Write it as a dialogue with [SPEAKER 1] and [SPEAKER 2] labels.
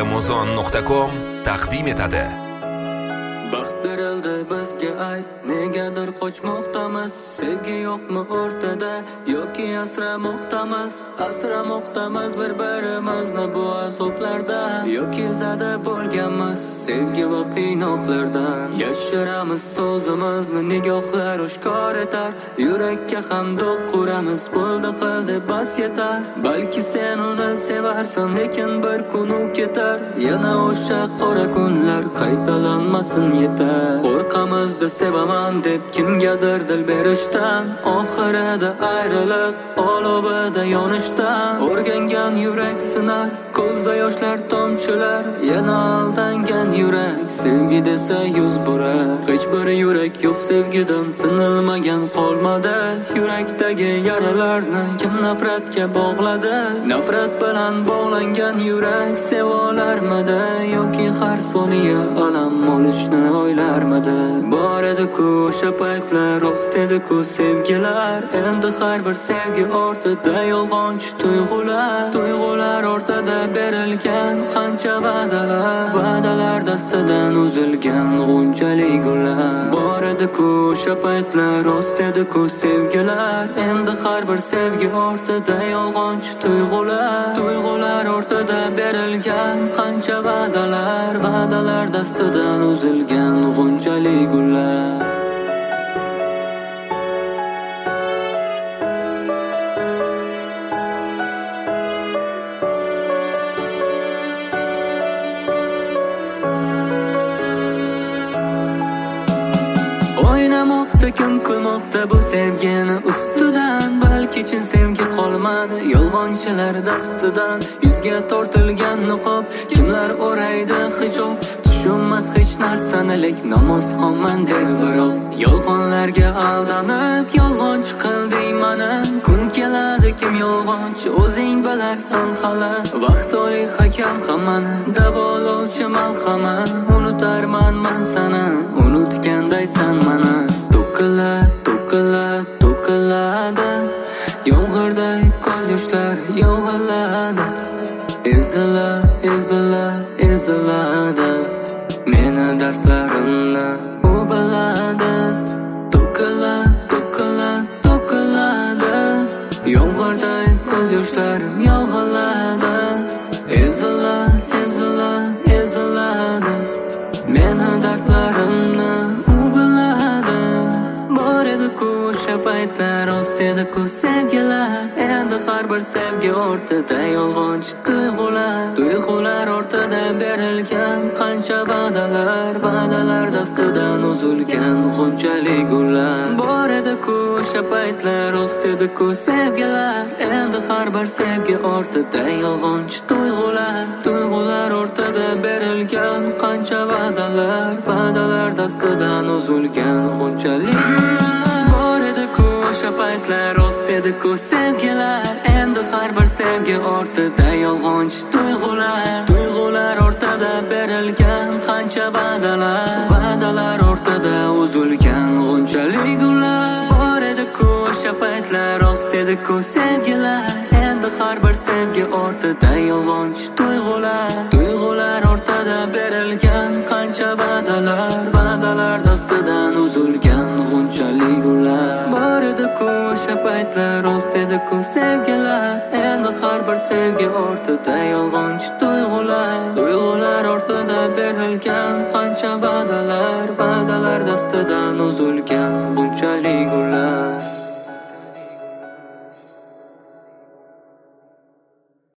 [SPEAKER 1] Muzon.com taqdim etadi.
[SPEAKER 2] Baxt berildi bizga ayt, negadir qochmoqdamiz? Sevgi yo'qmi o'rtada yoki asramoqdamiz? Asramoqdamiz bir-birimizni bu azoblarda yoki zada bo'lganmiz sevgi va qiynoqlardan. Yashiramiz so'zimizni, nigohlar oshkor etar, yurakka ham do'q quramiz, bo'ldi qildi bas yetar. Balki sen uni sevarsan, lekin bir kun u ketar, yana o'sha qora kunlar qaytalanmasin yetar. Qo'rqamizda sevaman deb kimgadir dil berishdan, oxirida ayriliq olovida yonishdan. O'rgangan yurak sinar, ko'zda yoshlar tomchilar, yana aldangan yurak sevgi desa yuz burar. Hech bir yurak yo'q sevgidan sinilmagan qolmadi. Yurakdagi yaralarni kim nafratga bog'ladi? Nafrat bilan bog'langan yurak sevolarmidi yoki har soniya alam olishni o'ylarmidi? Bor edi-ku o'sha paytlar, rost edi-ku sevgilar. Endi har bir sevgi ortida yolg'onchi tuyg'ular ortada berilgan qancha va'dalar dastidan uzilgan g'unchali gullar. Bor edi-ku o'sha paytlar, rost edi-ku sevgilar. Endi har bir sevgi ortida yolg'onchi tuyg'ular ortada berilgan qancha va'dalar dastidan uzilgan g'unchali gullar. O'ynamoqda kim kulmoqda bu sevgini ustidan. Balki chin sevgi qolmadi yolg'onchilar dastidan. Yuzga tortilgan niqob, kimlar o'raydi hijob. Tushunmas hech narsani, lek namozxonman der biroq. Yolg'onlarga aldanib yolg'onchi qilding mani. Kun keladi kim yolg'onchi o'zing bilarsan hali. Vaqtoli hakam hammani, davolovchi malhama. Unutarman man sani, unutgandaysan mana. To'kiladi yomg'irday ko'z yoshlar yog'iladi. Eziladi meni dardlarimni u biladi. To'kiladi yomg'irday ko'z yoshlarim yog'iladi. Eziladi meni dardlarimni u biladi. Bor edi-ku o'sha paytlar, rost edi-ku sevgilar. Endi har bir sevgi ortida yolg'onchi tuyg'ular ortada berilgan qancha va'dalar dastidan uzilgan g'unchali gullar. Bor edi-ku o'sha paytlar, rost edi-ku sevgilar. Endi har bir sevgi ortida yolg'onchi tuyg'ular ortada berilgan qancha va'dalar dastidan uzilgan g'unchali. Bor edi-ku o'sha paytlar, rost edi-ku sevgilar. Endi har bir sevgi ortida yolg'onchi tuyg'ular ortada berilgan qancha va'dalar ortada uzilgan g'unchali gullar. Bor edi-ku o'sha paytlar, rost edi-ku sevgilar. Endi har bir sevgi ortida yolg'onchi tuyg'ular ortada berilgan qancha va'dalar dastidan uzilgan g'unchali gullar. Bor edi-ku o'sha paytlar, rost edi-ku sevgilar. Endi har bir sevgi ortida yolg'onchi tuyg'ular ortada berilgan qancha va'dalar dastidan uzilgan g'unchali gullar.